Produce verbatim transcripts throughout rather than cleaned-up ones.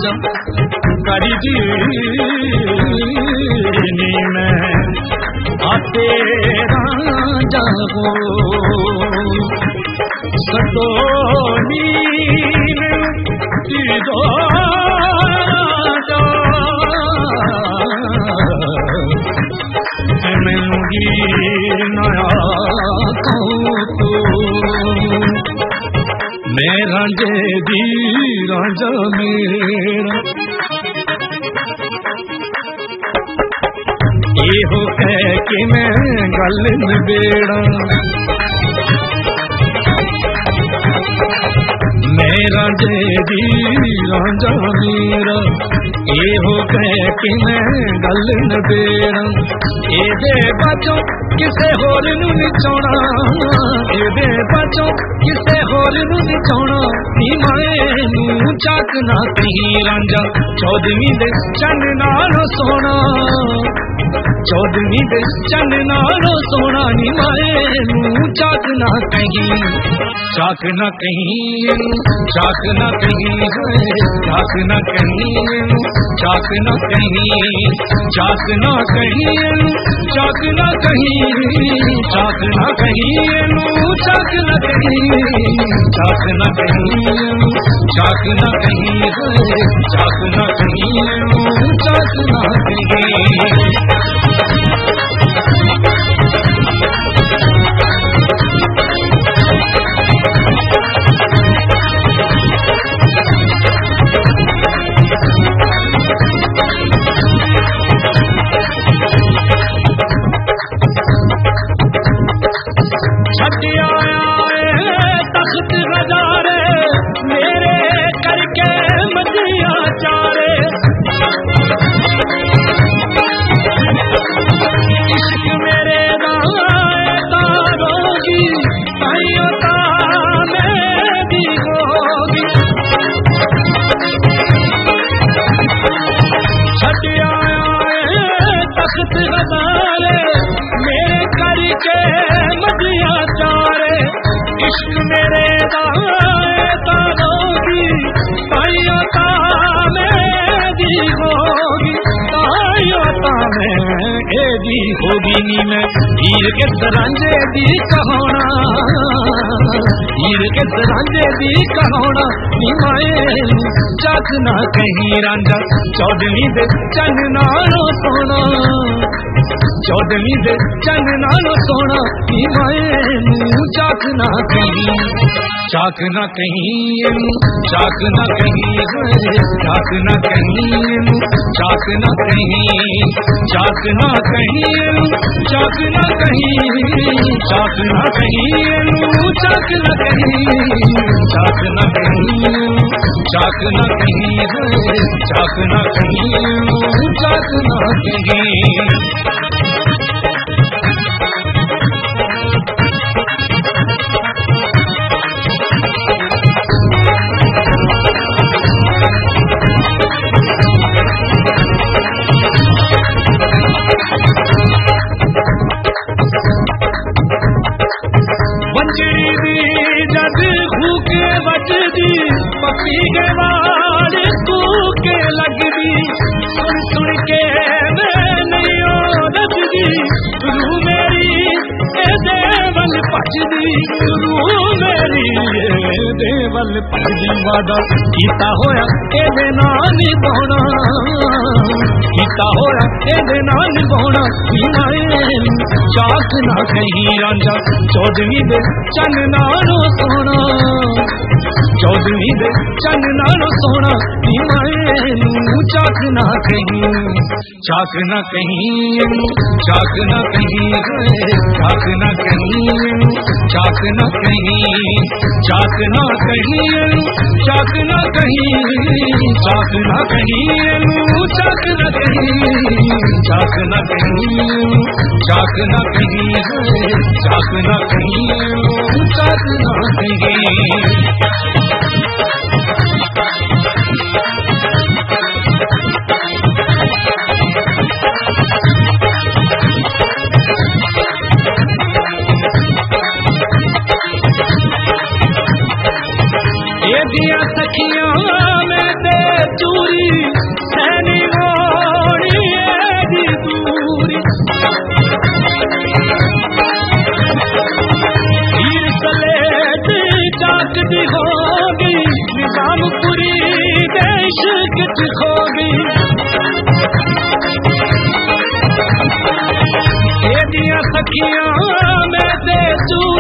राजा करी दी मैं आते राजा हो सतोनी दो नया तो मैं रांझे दी रांझा मेरा एहो कह के मैं गल नबेड़ा मैं रांझे दी रांझा मेरा एहो कह के मैं गल नबेड़ा एदे बचो किसे होर नू निचाउणा एदे बचो किसे होर नू निचाउणा नी माए नू चाक ना कहीं रांझा चौदहवीं दे चंद नालों सोना चौदहवीं दे चंद नालों सोना नी माए नू चाक ना कहीं चाक ना कहीं चाक ना कहीं चाक ना कहीं चाक ना कहीं चाक ना कहीं चाक ना कहीं चाक ना कहीं चाक ना कहीं चाक ना कहीं चाक ना कहीं चाक ना कहीं चाक ना कहीं होगी नी मैं हीर के रांझे दी कहोना हीर के रांझे दी कहोना नी माए चाक ना कहीं रांझा चौदहवीं दे चंद नालों सोना चौदहवीं दे चंद नालों सोना नी माए चाक ना कहीं चाक ना कहीं चाक ना कहीं चाक ना कहीं चाक ना कहीं चाक ना कहीं चाक ना कहीं चाक ना कहीं चाक ना कहीं चाक ना कहीं चाक ना कहीं चाक ना कहीं चाक ना कहीं पपी के वाल कूके लगदी सुन सुन के मैं नहीं रजदी रू मेरी ए देवल पचदी रू मेरी ए देवल पचदी वादा कीता होया एदे नाल निभाउणा कीता होया एदे नाल निभाउणा नाए चाक ना कहीं रांझा चौदहवीं दे चंद नालों सोना चौदहवीं दे चंद नालों सोना नी माए चाक ना कहीं चाक ना कहीं चाक ना कहीं चाक ना कहीं चाक ना कहीं चाक ना कहीं चाक ना कहीं चाक ना कहीं चाक ना कहीं चाक ना कहीं चाक ना कहीं चाक ना कहीं चाक ना कहीं दिया सखियां में दे चूरी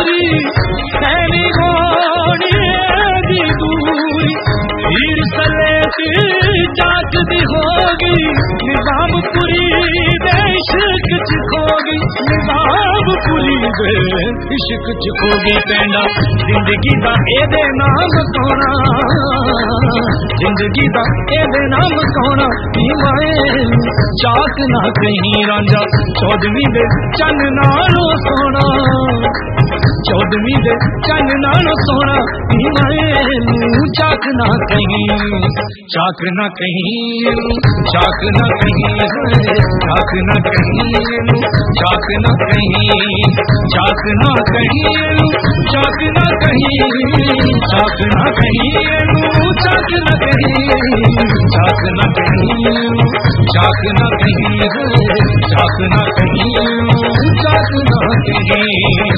पूरी सैनी होनी दी दूरी हीर सलेत जात दी होगी निजाम पूरी देशक च खोगी निजाम पूरी दे इश्क च खोगी पैंदा जिंदगी दा एदे नाम सोना जिंदगी दा एदे नाम सोना माए चाक ना कहीं रांझा चौदवी दे चन नालों सोना चौदवी दे चन नालों सोना माए चाक ना कहीं चाक ना कहीं चाक ना कहीं चाक ना कहीं चाक ना कहीं चाक ना कहीं चाक ना कहीं चाक ना कहीं चाक ना कहीं चाक ना कहीं चाक ना कहीं चाक ना कहीं चाक ना कहीं